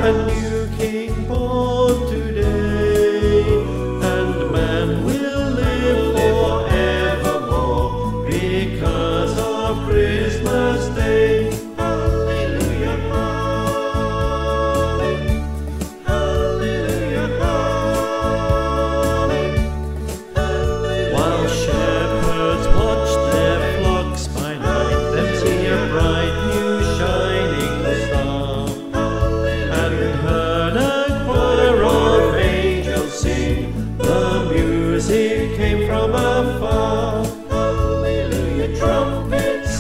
a new King born today, and man will live forevermore because of Christmas Day. Hallelujah, hallelujah, hallelujah. While shepherds watched their flocks by night, them see a bright new shining star, and heard a choir of angels sing. The music came from afar. Hallelujah, trumpets,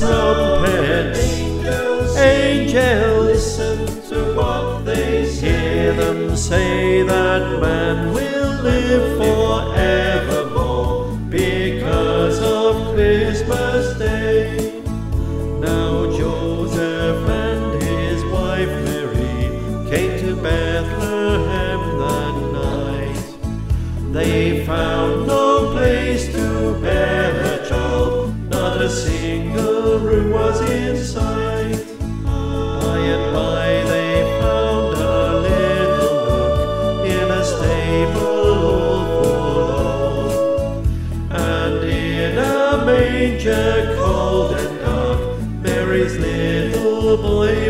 angels, listen to what they say. Hear them say that man will live forevermore because of Christmas Day. Now Joseph and his wife Mary came to Bethlehem that night. They found no place to bear a child, not a single room was in sight. By and by they found a little nook in a stable all forlorn, and in a manger cold and dark Mary's little boy